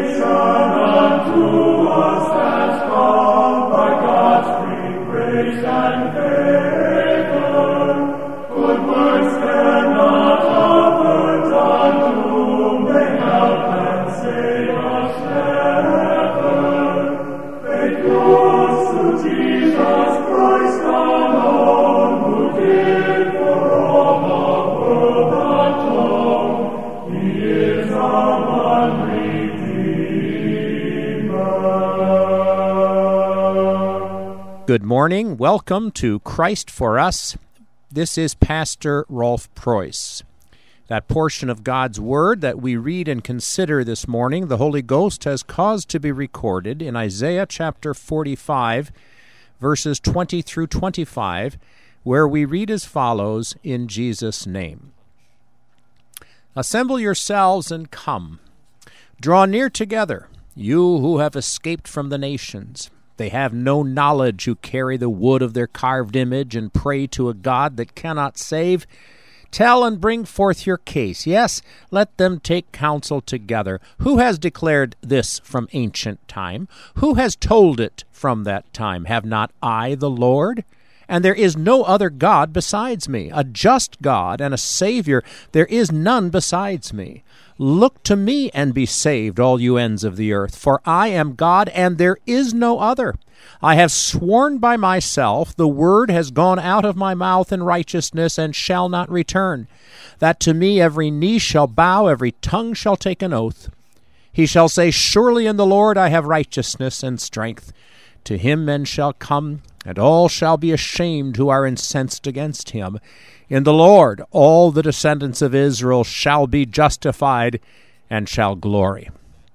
Good morning. Welcome to Christ for Us. This is Pastor Rolf Preuss. That portion of God's Word that we read and consider this morning, the Holy Ghost has caused to be recorded in Isaiah chapter 45, verses 20 through 25, where we read as follows in Jesus' name. Assemble yourselves and come. Draw near together, you who have escaped from the nations. They have no knowledge who carry the wood of their carved image and pray to a God that cannot save. Tell and bring forth your case. Yes, let them take counsel together. Who has declared this from ancient time? Who has told it from that time? Have not I the Lord? And there is no other God besides me, a just God and a Savior. There is none besides me. Look to me and be saved, all you ends of the earth, for I am God and there is no other. I have sworn by myself, the word has gone out of my mouth in righteousness and shall not return, that to me every knee shall bow, every tongue shall take an oath. He shall say, surely in the Lord I have righteousness and strength. To him men shall come, and all shall be ashamed who are incensed against him. In the Lord all the descendants of Israel shall be justified and shall glory.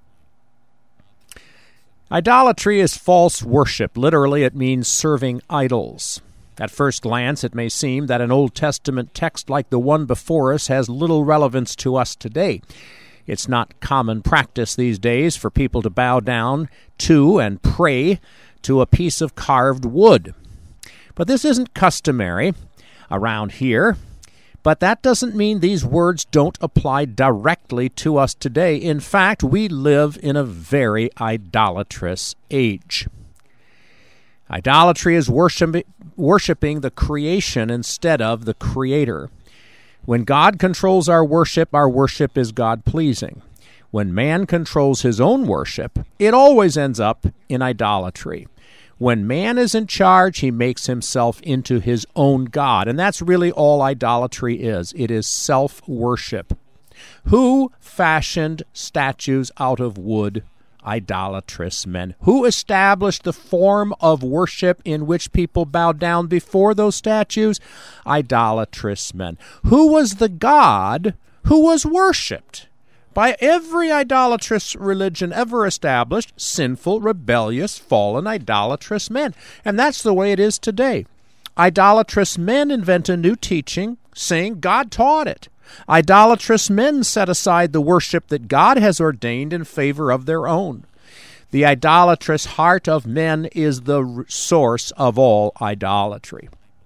Idolatry is false worship. Literally, it means serving idols. At first glance, it may seem that an Old Testament text like the one before us has little relevance to us today. It's not common practice these days for people to bow down to and pray to a piece of carved wood. But this isn't customary around here, but that doesn't mean these words don't apply directly to us today. In fact, we live in a very idolatrous age. Idolatry is worshiping the creation instead of the Creator. When God controls our worship is God-pleasing. When man controls his own worship, it always ends up in idolatry. When man is in charge, he makes himself into his own God. And that's really all idolatry is. It is self-worship. Who fashioned statues out of wood? Idolatrous men. Who established the form of worship in which people bowed down before those statues? Idolatrous men. Who was the God who was worshipped by every idolatrous religion ever established? Sinful, rebellious, fallen, idolatrous men. And that's the way it is today. Idolatrous men invent a new teaching, saying God taught it. Idolatrous men set aside the worship that God has ordained in favor of their own. The idolatrous heart of men is the source of all idolatry.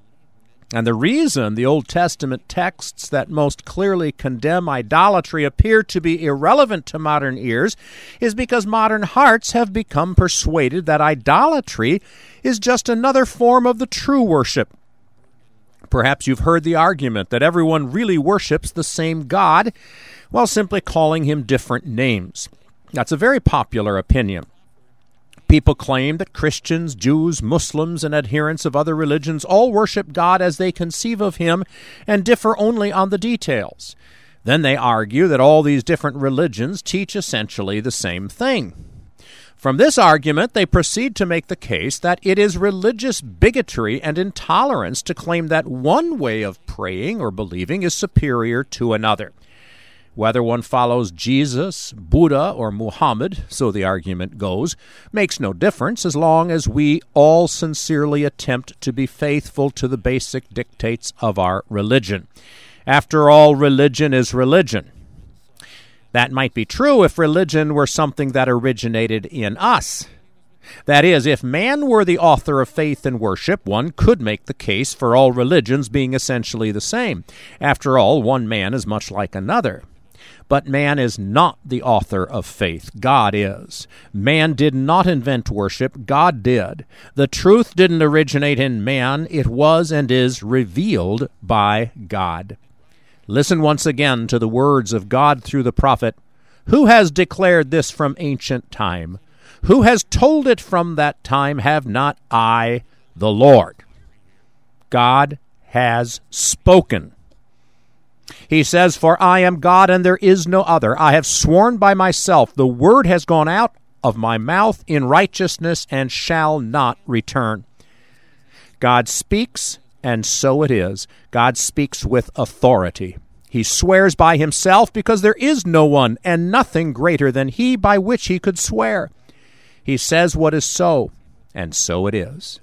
And the reason the Old Testament texts that most clearly condemn idolatry appear to be irrelevant to modern ears is because modern hearts have become persuaded that idolatry is just another form of the true worship. Perhaps you've heard the argument that everyone really worships the same God while simply calling him different names. That's a very popular opinion. People claim that Christians, Jews, Muslims, and adherents of other religions all worship God as they conceive of him and differ only on the details. Then they argue that all these different religions teach essentially the same thing. From this argument, they proceed to make the case that it is religious bigotry and intolerance to claim that one way of praying or believing is superior to another. Whether one follows Jesus, Buddha, or Muhammad, so the argument goes, makes no difference as long as we all sincerely attempt to be faithful to the basic dictates of our religion. After all, religion is religion. That might be true if religion were something that originated in us. That is, if man were the author of faith and worship, one could make the case for all religions being essentially the same. After all, one man is much like another. But man is not the author of faith. God is. Man did not invent worship. God did. The truth didn't originate in man. It was and is revealed by God. Listen once again to the words of God through the prophet. Who has declared this from ancient time? Who has told it from that time? Have not I, the Lord? God has spoken. He says, for I am God and there is no other. I have sworn by myself, the word has gone out of my mouth in righteousness and shall not return. God speaks, and so it is. God speaks with authority. He swears by himself because there is no one and nothing greater than he by which he could swear. He says what is so, and so it is.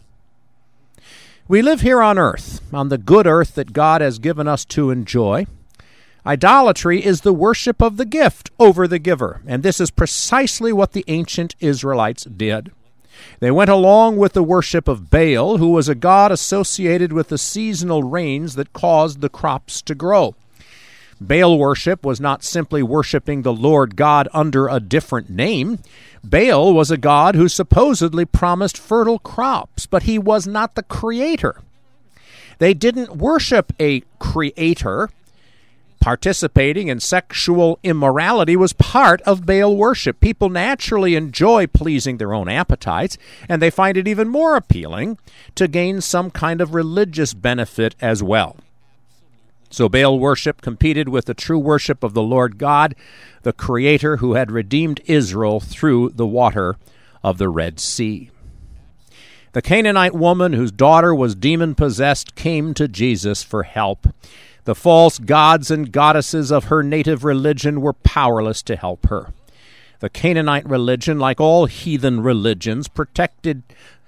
We live here on earth, on the good earth that God has given us to enjoy. Idolatry is the worship of the gift over the giver, and this is precisely what the ancient Israelites did. They went along with the worship of Baal, who was a god associated with the seasonal rains that caused the crops to grow. Baal worship was not simply worshiping the Lord God under a different name. Baal was a god who supposedly promised fertile crops, but he was not the creator. They didn't worship a creator. Participating in sexual immorality was part of Baal worship. People naturally enjoy pleasing their own appetites, and they find it even more appealing to gain some kind of religious benefit as well. So Baal worship competed with the true worship of the Lord God, the Creator who had redeemed Israel through the water of the Red Sea. The Canaanite woman whose daughter was demon-possessed came to Jesus for help. The false gods and goddesses of her native religion were powerless to help her. The Canaanite religion, like all heathen religions, projected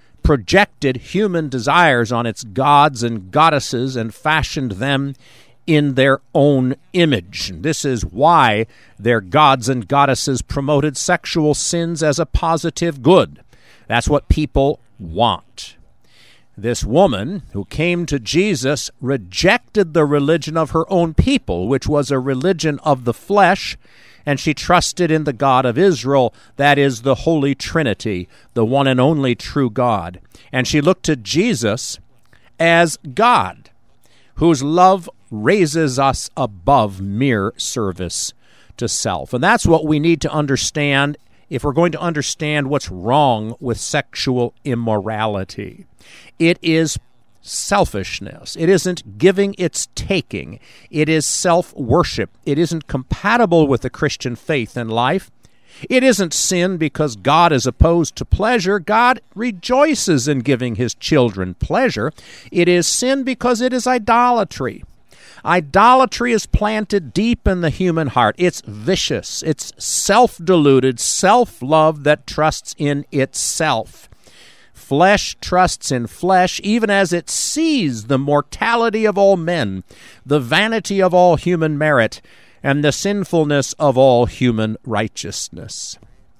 human desires on its gods and goddesses and fashioned them in their own image. This is why their gods and goddesses promoted sexual sins as a positive good. That's what people want. This woman who came to Jesus rejected the religion of her own people, which was a religion of the flesh, and she trusted in the God of Israel, that is the Holy Trinity, the one and only true God. And she looked to Jesus as God, whose love raises us above mere service to self. And that's what we need to understand if we're going to understand what's wrong with sexual immorality. It is selfishness. It isn't giving, it's taking. It is self-worship. It isn't compatible with the Christian faith and life. It isn't sin because God is opposed to pleasure. God rejoices in giving his children pleasure. It is sin because it is idolatry. Idolatry is planted deep in the human heart. It's vicious. It's self-deluded, self-love that trusts in itself. Flesh trusts in flesh, even as it sees the mortality of all men, the vanity of all human merit, and the sinfulness of all human righteousness.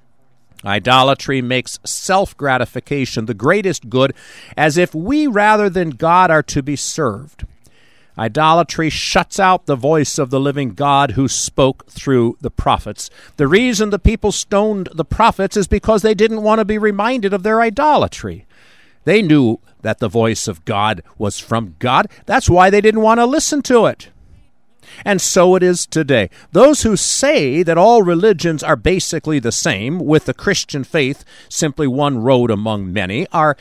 Idolatry makes self-gratification the greatest good, as if we rather than God are to be served. Idolatry shuts out the voice of the living God who spoke through the prophets. The reason the people stoned the prophets is because they didn't want to be reminded of their idolatry. They knew that the voice of God was from God. That's why they didn't want to listen to it. And so it is today. Those who say that all religions are basically the same, with the Christian faith simply one road among many, are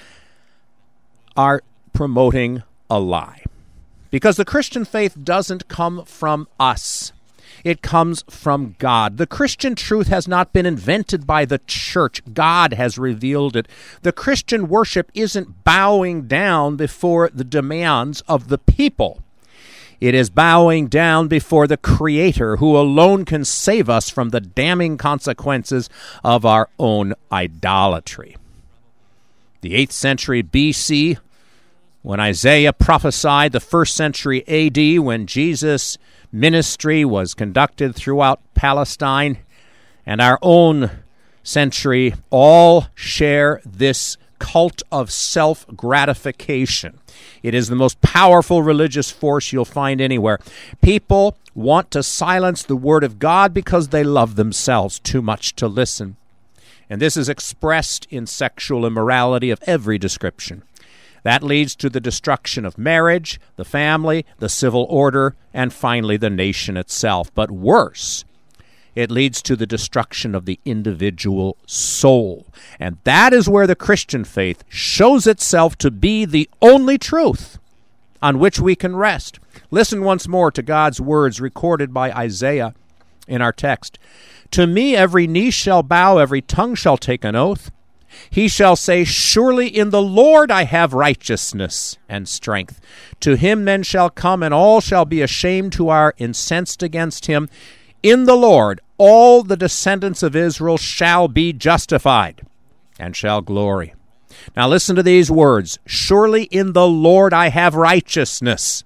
promoting a lie. Because the Christian faith doesn't come from us. It comes from God. The Christian truth has not been invented by the church. God has revealed it. The Christian worship isn't bowing down before the demands of the people. It is bowing down before the Creator, who alone can save us from the damning consequences of our own idolatry. The 8th century B.C., when Isaiah prophesied, the 1st century A.D., when Jesus' ministry was conducted throughout Palestine, and our own century, all share this cult of self-gratification. It is the most powerful religious force you'll find anywhere. People want to silence the Word of God because they love themselves too much to listen. And this is expressed in sexual immorality of every description. That leads to the destruction of marriage, the family, the civil order, and finally the nation itself. But worse, it leads to the destruction of the individual soul. And that is where the Christian faith shows itself to be the only truth on which we can rest. Listen once more to God's words recorded by Isaiah in our text. To me every knee shall bow, every tongue shall take an oath. He shall say, surely in the Lord I have righteousness and strength. To him men shall come, and all shall be ashamed who are incensed against him. In the Lord all the descendants of Israel shall be justified and shall glory. Now listen to these words. Surely in the Lord I have righteousness.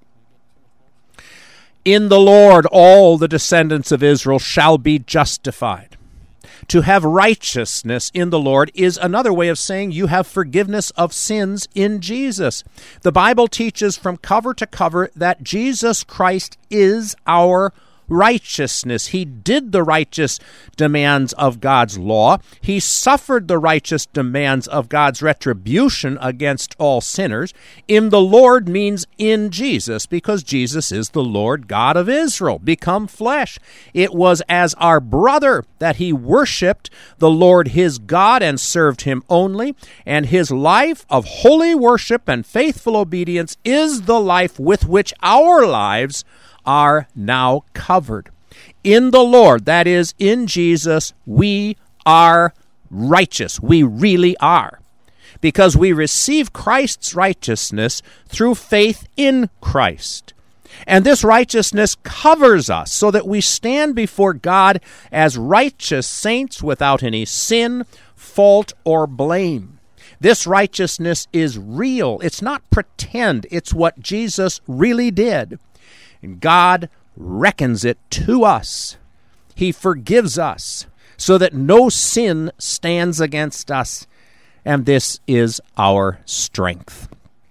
In the Lord all the descendants of Israel shall be justified. To have righteousness in the Lord is another way of saying you have forgiveness of sins in Jesus. The Bible teaches from cover to cover that Jesus Christ is our righteousness. He did the righteous demands of God's law. He suffered the righteous demands of God's retribution against all sinners. In the Lord means in Jesus, because Jesus is the Lord God of Israel, become flesh. It was as our brother that he worshiped the Lord his God and served him only, and his life of holy worship and faithful obedience is the life with which our lives are now covered. In the Lord, that is, in Jesus, we are righteous. We really are. Because we receive Christ's righteousness through faith in Christ. And this righteousness covers us so that we stand before God as righteous saints without any sin, fault, or blame. This righteousness is real. It's not pretend. It's what Jesus really did. And God reckons it to us. He forgives us so that no sin stands against us, and this is our strength.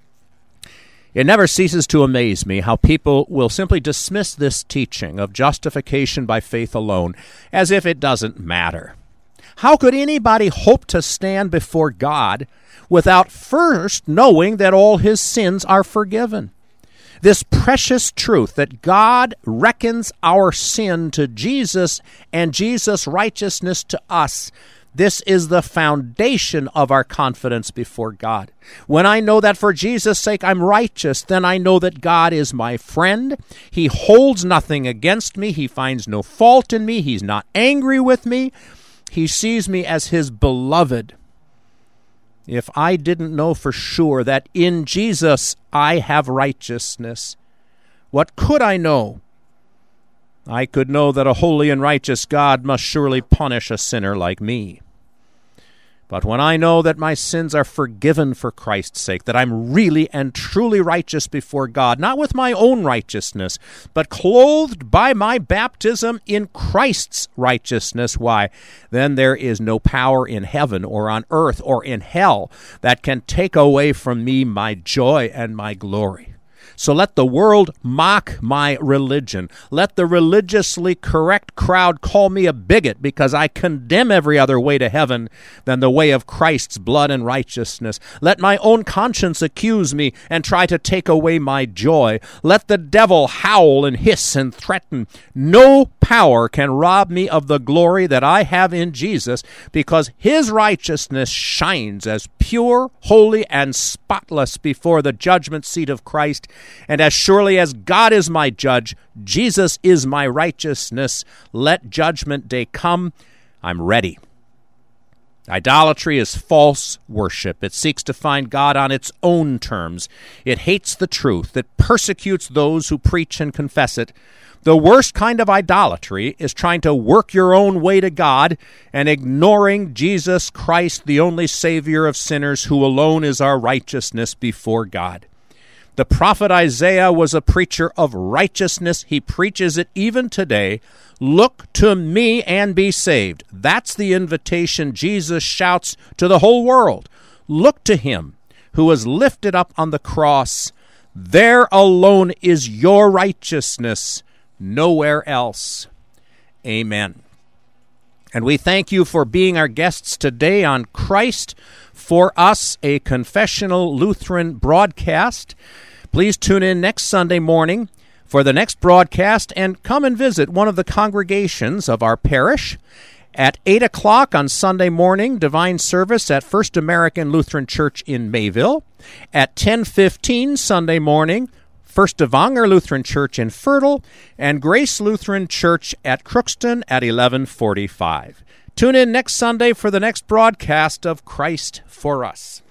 It never ceases to amaze me how people will simply dismiss this teaching of justification by faith alone as if it doesn't matter. How could anybody hope to stand before God without first knowing that all his sins are forgiven? This precious truth that God reckons our sin to Jesus and Jesus' righteousness to us, this is the foundation of our confidence before God. When I know that for Jesus' sake I'm righteous, then I know that God is my friend. He holds nothing against me. He finds no fault in me. He's not angry with me. He sees me as his beloved. If I didn't know for sure that in Jesus I have righteousness, what could I know? I could know that a holy and righteous God must surely punish a sinner like me. But when I know that my sins are forgiven for Christ's sake, that I'm really and truly righteous before God, not with my own righteousness, but clothed by my baptism in Christ's righteousness, why, then there is no power in heaven or on earth or in hell that can take away from me my joy and my glory. So let the world mock my religion. Let the religiously correct crowd call me a bigot because I condemn every other way to heaven than the way of Christ's blood and righteousness. Let my own conscience accuse me and try to take away my joy. Let the devil howl and hiss and threaten. No power can rob me of the glory that I have in Jesus, because his righteousness shines as pure, holy, and spotless before the judgment seat of Christ. And as surely as God is my judge, Jesus is my righteousness. Let judgment day come. I'm ready. Idolatry is false worship. It seeks to find God on its own terms. It hates the truth. It persecutes those who preach and confess it. The worst kind of idolatry is trying to work your own way to God and ignoring Jesus Christ, the only Savior of sinners, who alone is our righteousness before God. The prophet Isaiah was a preacher of righteousness. He preaches it even today. Look to me and be saved. That's the invitation Jesus shouts to the whole world. Look to him who was lifted up on the cross. There alone is your righteousness, nowhere else. Amen. And we thank you for being our guests today on Christ for Us, a confessional Lutheran broadcast. Please tune in next Sunday morning for the next broadcast and come and visit one of the congregations of our parish. At 8 o'clock on Sunday morning, divine service at First American Lutheran Church in Mayville. At 10:15 Sunday morning, First Stavanger Lutheran Church in Fertile, and Grace Lutheran Church at Crookston at 11:45. Tune in next Sunday for the next broadcast of Christ for Us.